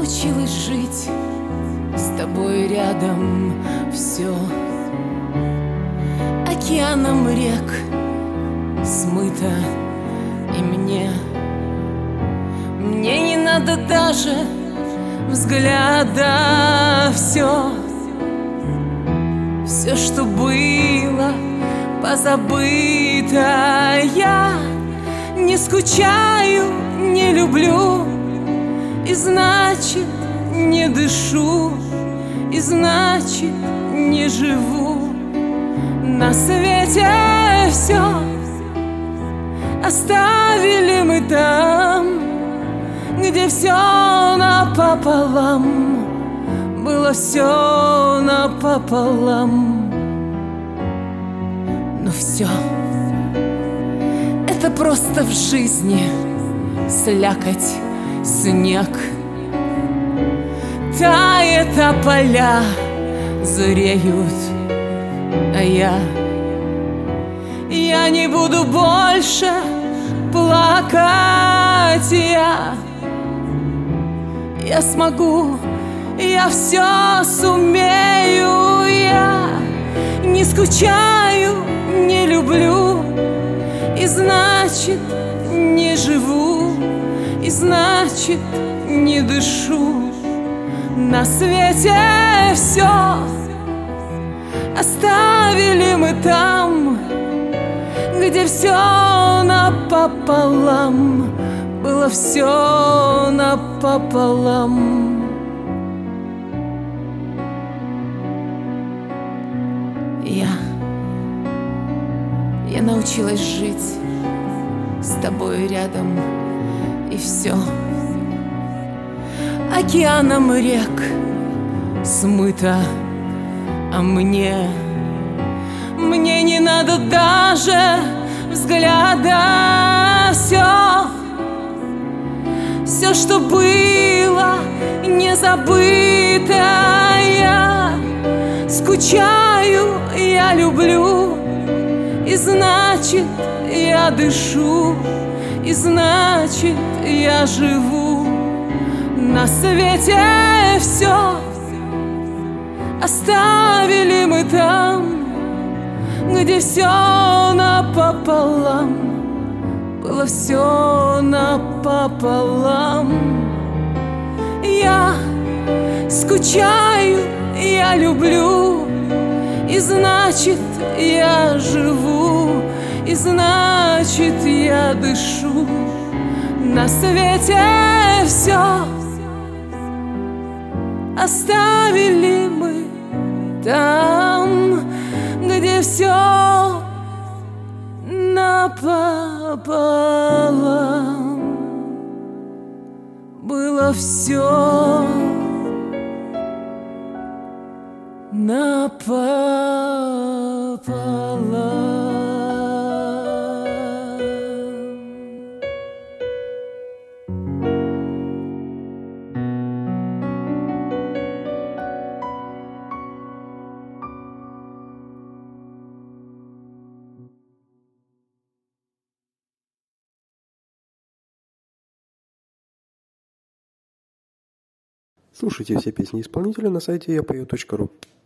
научилась жить с тобой рядом. Все океаном рек смыто, и мне не надо даже взгляда. Все, что было позабыто. Я не скучаю, не люблю, и значит не дышу, и значит не живу. На свете все оставили мы там, где все напополам, было все напополам. Но все это просто в жизни слякоть, снег. Тает, а поля зреют, а я не буду больше плакать. Я смогу, я все сумею. Я не скучаю, не люблю, и значит не живу, и значит не дышу. На свете все оставили мы там, где все напополам, было все напополам. Я научилась жить с тобой рядом, и все океаном рек смыто, а мне не надо даже взгляда. Все, что было не забыто. Я скучаю, я люблю, и значит я дышу, и значит я живу. На свете все оставили мы там, где все напополам, было все напополам. Я скучаю, я люблю, и значит я живу, и значит я дышу. На свете все оставили мы там, где все напополам, было все напополам. Слушайте все песни исполнителя на сайте yapeo.ru.